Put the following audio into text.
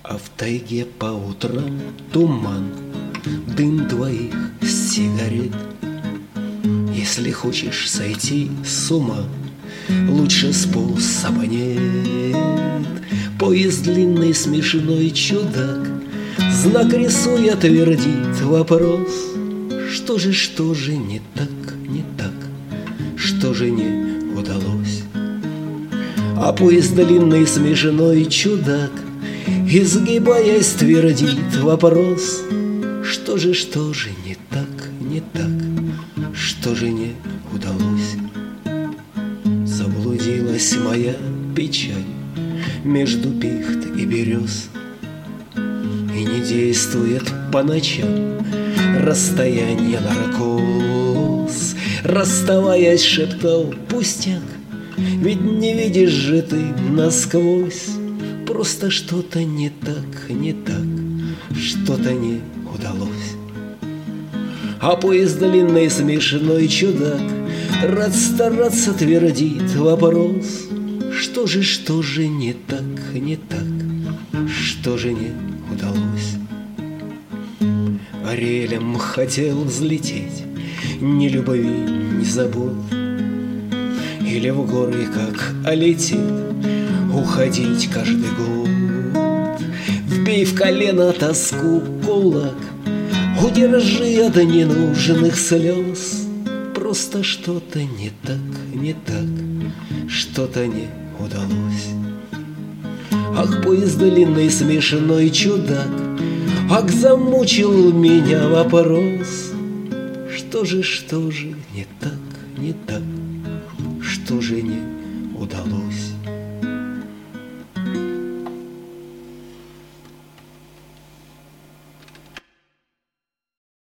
А в тайге по утрам туман, дым двоих сигарет. Если хочешь сойти с ума, лучше способа нет. Поезд длинный, смешной чудак, знак рисуя, твердит вопрос. Что же не так, не так, что же не удалось? А поезд длинный, смешной чудак, изгибаясь, твердит вопрос. Что же не так, не так, что же не удалось? Заблудилась моя печаль между пихт и берез, и не действует по ночам расстояние наркоз. Расставаясь, шептал пустяк, ведь не видишь же ты насквозь. Просто что-то не так, не так, что-то не удалось. А поезд длинный, смешной чудак, рад стараться, твердит вопрос. Что же не так, не так, что же не удалось? Орелем хотел взлететь, ни любви, ни забот, или в горы, как летит, уходить каждый год. Вбей в колено тоску кулак, удержи от ненужных слез. Просто что-то не так, не так, что-то не удалось. Ах, поезд длинный, смешной чудак, ах, замучил меня вопрос. Что же не так, не так, что же не удалось?